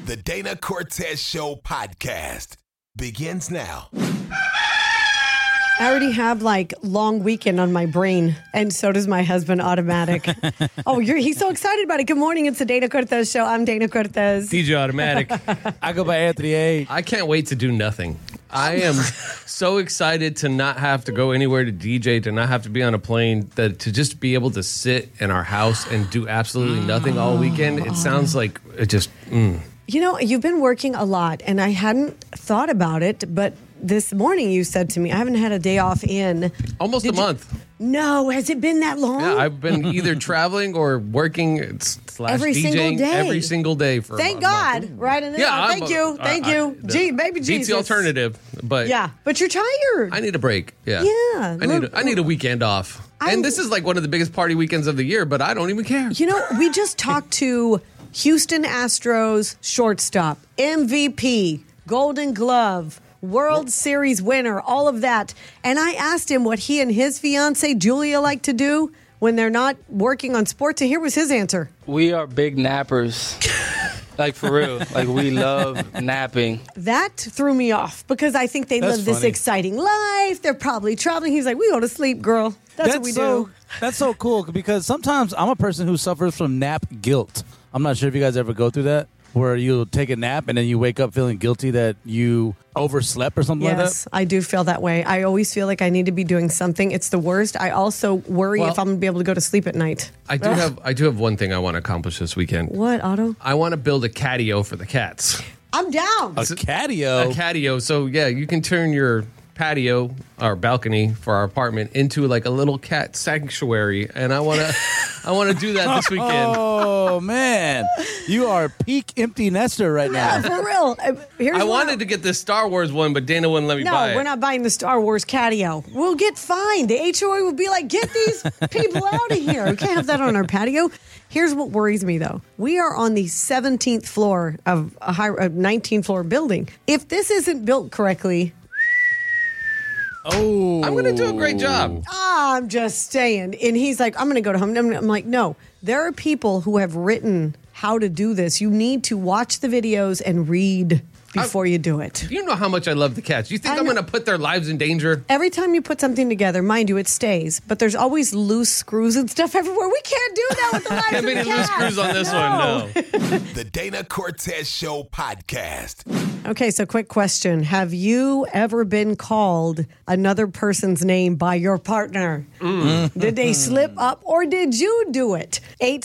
The Dana Cortez Show podcast begins now. I already have long weekend on my brain, and so does my husband. Automatic. He's so excited about it. Good morning, it's the Dana Cortez Show. I'm Dana Cortez. DJ Automatic. I go by Anthony A. I can't wait to do nothing. I am so excited to not have to go anywhere to DJ, to not have to be on a plane, to just be able to sit in our house and do absolutely nothing all weekend. It sounds like it just. You know, you've been working a lot, and I hadn't thought about it, but this morning you said to me, I haven't had a day off in Almost a month. No, has it been that long? Yeah, I've been either traveling or working slash every DJing single day. every single day for Thank a God. month. Right in the Thank you. Gee, baby Jesus. Beats the alternative, but yeah, but you're tired. I need a break. Yeah. Yeah. I need a weekend off. And this is like one of the biggest party weekends of the year, but I don't even care. You know, we just talked to Houston Astros shortstop, MVP, Golden Glove, World Series winner, all of that. And I asked him what he and his fiance, Julia, like to do when they're not working on sports. And here was his answer. We are big nappers. Like, for real. Like, we love napping. That threw me off because I think they live this exciting life. They're probably traveling. He's like, we go to sleep, girl. That's what we do. That's so cool because sometimes I'm a person who suffers from nap guilt. I'm not sure if you guys ever go through that, where you take a nap and then you wake up feeling guilty that you overslept or something like that. Yes, I do feel that way. I always feel like I need to be doing something. It's the worst. I also worry if I'm going to be able to go to sleep at night. I do have one thing I want to accomplish this weekend. What, Otto? I want to build a catio for the cats. I'm down. A catio? A catio. So, yeah, you can turn your patio or balcony for our apartment into like a little cat sanctuary, and I want to do that this weekend. Oh man, you are peak empty nester right now. Yeah, for real. I wanted to get this Star Wars one, but Dana wouldn't let me buy it. No, we're not buying the Star Wars catio. We'll get fined. The HOA will be like, get these people out of here. We can't have that on our patio. Here's what worries me, though. We are on the 17th floor of a 19-floor building. If this isn't built correctly... Oh, I'm going to do a great job. I'm just saying. And he's like, I'm going to go to home. I'm like, no, there are people who have written how to do this. You need to watch the videos and read before you do it. You know how much I love the cats. You think I'm going to put their lives in danger? Every time you put something together, mind you, it stays. But there's always loose screws and stuff everywhere. We can't do that with the lives Can't of the be cats. loose screws on this one, no. The Dana Cortez Show podcast. Okay, so quick question. Have you ever been called another person's name by your partner? Did they slip up or did you do it?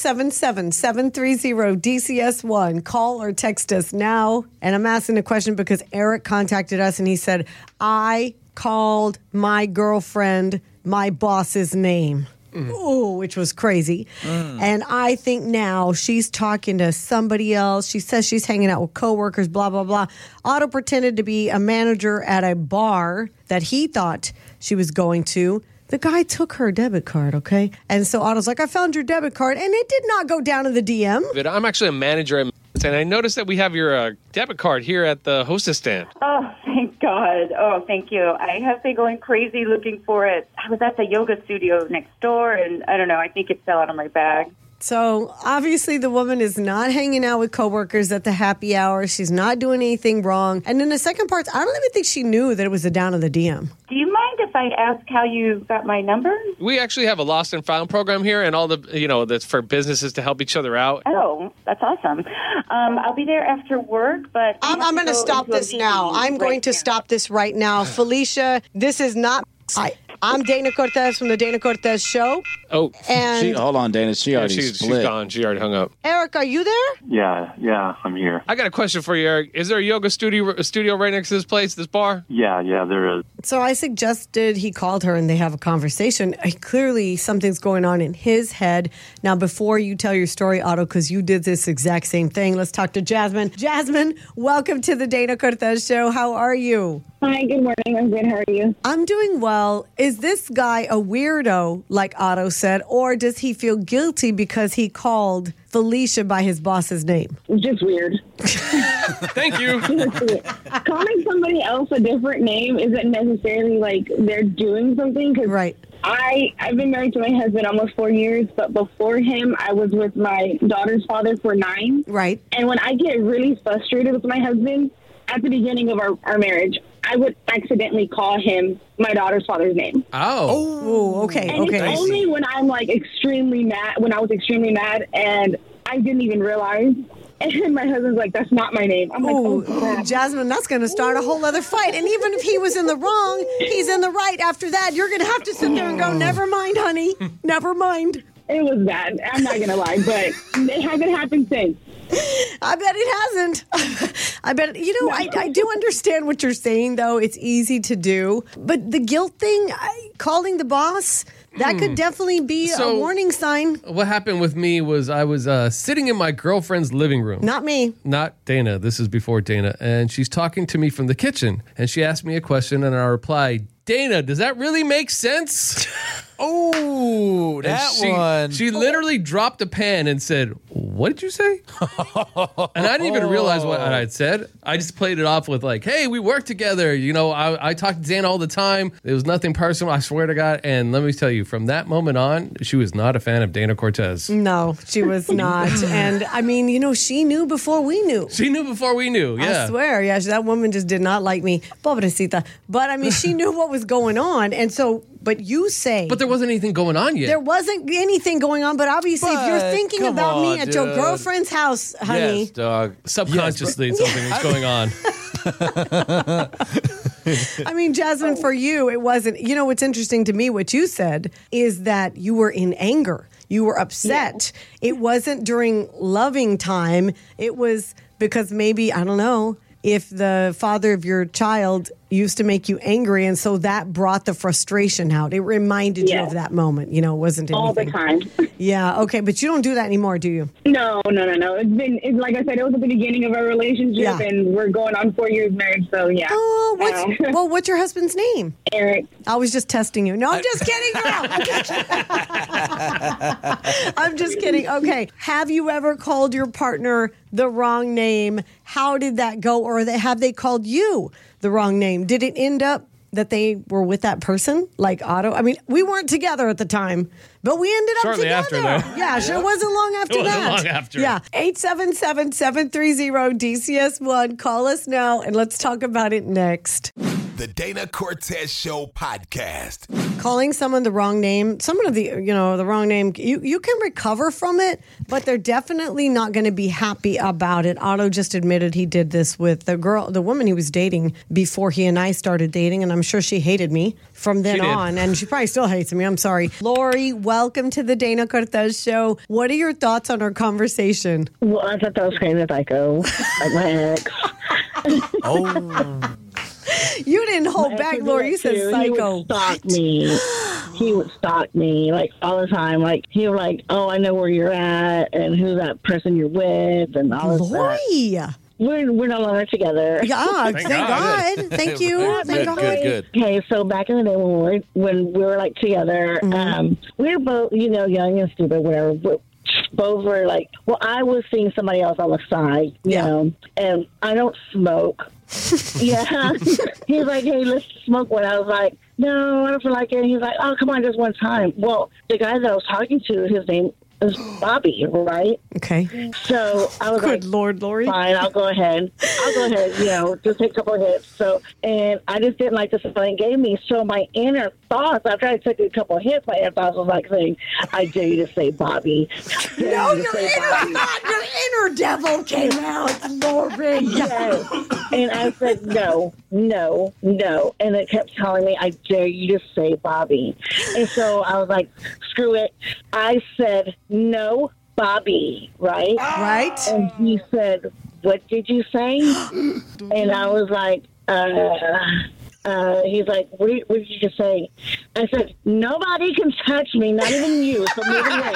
877-730-DCS1. Call or text us now. And I'm asking a question because Eric contacted us and he said, I called my girlfriend my boss's name. Ooh, which was crazy. And I think now she's talking to somebody else. She says she's hanging out with coworkers, blah, blah, blah. Otto pretended to be a manager at a bar that he thought she was going to. The guy took her debit card, okay? And so Otto's like, I found your debit card. And it did not go down in the DM. I'm actually a manager at and I noticed that we have your debit card here at the hostess stand. Oh, thank God. Oh, thank you. I have been going crazy looking for it. I was at the yoga studio next door, and I don't know, I think it fell out of my bag. So obviously the woman is not hanging out with coworkers at the happy hour. She's not doing anything wrong. And then the second part, I don't even think she knew that it was a down in the DM. Do you mind if I ask how you got my number? We actually have a lost and found program here, and all the, that's for businesses to help each other out. Oh, that's awesome. I'll be there after work, but... I'm going to stop this now. I'm going to stop this right now. Felicia, this is not... I'm Dana Cortez from the Dana Cortez Show. Oh. And hold on, Dana. She's she's gone. She already hung up. Eric, are you there? Yeah, I'm here. I got a question for you, Eric. Is there a yoga studio right next to this place, this bar? Yeah, there is. So I suggested he called her and they have a conversation. Clearly, something's going on in his head. Now, before you tell your story, Otto, because you did this exact same thing, let's talk to Jasmine. Jasmine, welcome to the Dana Cortez Show. How are you? Hi, good morning. I'm good. How are you? I'm doing well. Is this guy a weirdo, like Otto said, or does he feel guilty because he called Felicia by his boss's name? Just weird. Thank you. Calling somebody else a different name isn't necessarily like they're doing something. Right. I've been married to my husband almost 4 years, but before him, I was with my daughter's father for 9. Right. And when I get really frustrated with my husband, at the beginning of our marriage, I would accidentally call him my daughter's father's name. Oh, okay. And it's only when I'm like extremely mad, when I was extremely mad and I didn't even realize. And my husband's like, that's not my name. I'm like, oh, crap. Jasmine, that's going to start a whole other fight. And even if he was in the wrong, he's in the right after that. You're going to have to sit there and go, never mind, honey. Never mind. It was bad. I'm not going to lie, but it hasn't happened since. I bet it hasn't. I bet, I do understand what you're saying, though. It's easy to do. But the guilt thing, calling the boss, that could definitely be a warning sign. What happened with me was I was sitting in my girlfriend's living room. Not me. Not Dana. This is before Dana. And she's talking to me from the kitchen. And she asked me a question, and I replied, Dana, does that really make sense? Oh, that one. She literally dropped a pan and said, what did you say? And I didn't even realize what I had said. I just played it off with like, hey, we work together. You know, I talk to Dana all the time. It was nothing personal, I swear to God. And let me tell you, from that moment on, she was not a fan of Dana Cortez. No, she was not. And I mean, she knew before we knew. She knew before we knew, yeah. I swear, yeah, that woman just did not like me. Pobrecita. But I mean, she knew what was going on. And so, but you say... But there wasn't anything going on yet. There wasn't anything going on, but obviously if you're thinking about me at your girlfriend's house, honey... Yes, dog. Subconsciously, something was going on. I mean, Jasmine, for you, it wasn't... what's interesting to me, what you said, is that you were in anger. You were upset. Yeah. It wasn't during loving time. It was because maybe, I don't know, if the father of your child used to make you angry, and so that brought the frustration out. It reminded you of that moment. It wasn't anything. All the time. Yeah, okay, but you don't do that anymore, do you? No. It's like I said, it was at the beginning of our relationship, and we're going on 4 years married, so yeah. Oh, what's your husband's name? Eric. I was just testing you. No, I'm just kidding, girl. I'm just kidding. Okay, have you ever called your partner the wrong name? How did that go? Or have they called you the wrong name? Did it end up that they were with that person, like Otto? I mean, we weren't together at the time, but we ended up shortly together. After, though. Yeah, sure wasn't long after that. Long after. Yeah, 877-730-DCS1. Call us now, and let's talk about it next. The Dana Cortez Show podcast. Calling someone the wrong name, someone of the wrong name, you can recover from it, but they're definitely not going to be happy about it. Otto just admitted he did this with the woman he was dating before he and I started dating, and I'm sure she hated me from then on, and she probably still hates me. I'm sorry. Lori, welcome to the Dana Cortez Show. What are your thoughts on our conversation? Well, I thought that was kind of psycho, like my ex. You didn't hold back, Lori. You said psycho. He would stalk me like all the time. Like he was like, "Oh, I know where you're at and who's that person you're with," and all this stuff. We're no longer together. Yeah, thank God. Thank you. Thank God. Good. Okay, so back in the day when we were like together, we were both young and stupid, whatever. But both were like, well, I was seeing somebody else on the side, you know, and I don't smoke. Yeah. He's like, hey, let's smoke one. I was like, no, I don't feel like it. He's like, oh, come on, just one time. Well, the guy that I was talking to, his name is Bobby, right? Okay. So I was Good Lord, Lori. Fine, I'll go ahead, just take a couple of hits. So, and I just didn't like the smell it gave me. So my inner thoughts, after I took a couple of hits, my inner thoughts was like saying, I dare you to say Bobby. No, your inner devil came out, Lori. Yes. And I said, no. And it kept telling me, I dare you to say Bobby. And so I was like, screw it. I said, no, Bobby, right? Right. And he said, what did you say? And I was like, he's like, what did you just say? I said, nobody can touch me, not even you. So move away.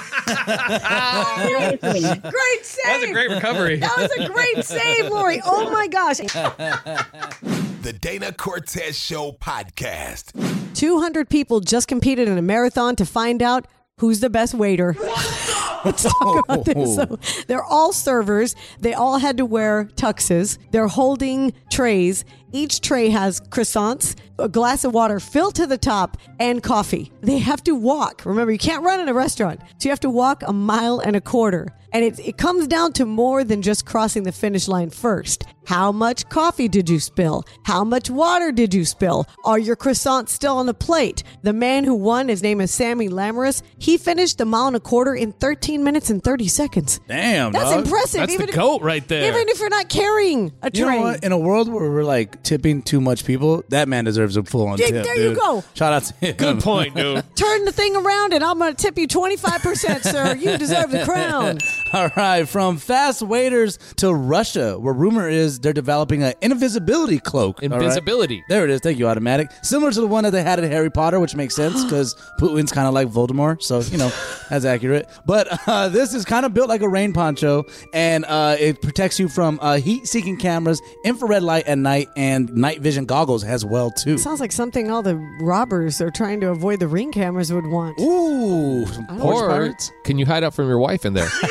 Great save. That was a great recovery. That was a great save, Lori. Oh, my gosh. The Dana Cortez Show podcast. 200 people just competed in a marathon to find out who's the best waiter. Let's talk about this. So they're all servers. They all had to wear tuxes. They're holding trays, Each tray has croissants, a glass of water filled to the top, and coffee. They have to walk. Remember, you can't run in a restaurant. So you have to walk 1.25 miles. And it comes down to more than just crossing the finish line first. How much coffee did you spill? How much water did you spill? Are your croissants still on the plate? The man who won, his name is Sammy Lamoureux. He finished 1.25 miles in 13 minutes and 30 seconds. Damn, That's dog. impressive. That's the goat right there. Even if you're not carrying a tray. You know what? In a world where we're like tipping too much people, that man deserves a full on tip. There you dude. go. Shout out to him. Good point, dude. Turn the thing around and I'm going to tip you 25%, sir. You deserve the crown. All right, from fast waiters to Russia, where rumor is they're developing an invisibility cloak. all right? Invisibility. There it is. Thank you, Automatic. Similar to the one that they had in Harry Potter, which makes sense because Putin's kind of like Voldemort, so, that's accurate. But this is kind of built like a rain poncho, and it protects you from heat-seeking cameras, infrared light at night, and night vision goggles as well, too. Sounds like something all the robbers are trying to avoid the ring cameras would want. Ooh, some porch Or pirates. can you hide out from your wife in there?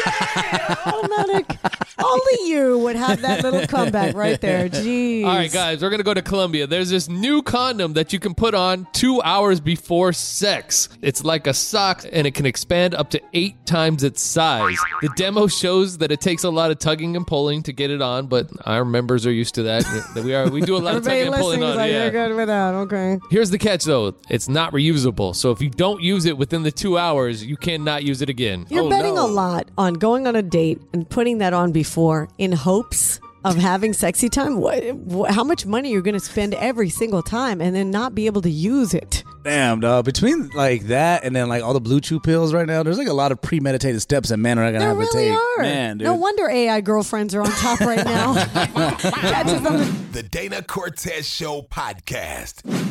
Automatic. Only you would have that little comeback right there. Jeez. All right, guys, we're going to go to Colombia. There's this new condom that you can put on 2 hours before sex. It's like a sock, and it can expand up to 8 times its size. The demo shows that it takes a lot of tugging and pulling to get it on, but our members are used to that. We do a lot of Everybody tugging and pulling listening is on. like, Yeah. you're good with that. Okay. Here's the catch, though. It's not reusable. So if you don't use it within the 2 hours, you cannot use it again. You're betting a lot on going on a date and putting that on before in hopes of having sexy time. How much money you're going to spend every single time and then not be able to use it? Damn, dog. Between like that and then like all the Blue Chew pills right now, there's like a lot of premeditated steps that men are not gonna There have really to take. are. Man, dude. No wonder AI girlfriends are on top right now. Catches them. The Dana Cortez Show podcast.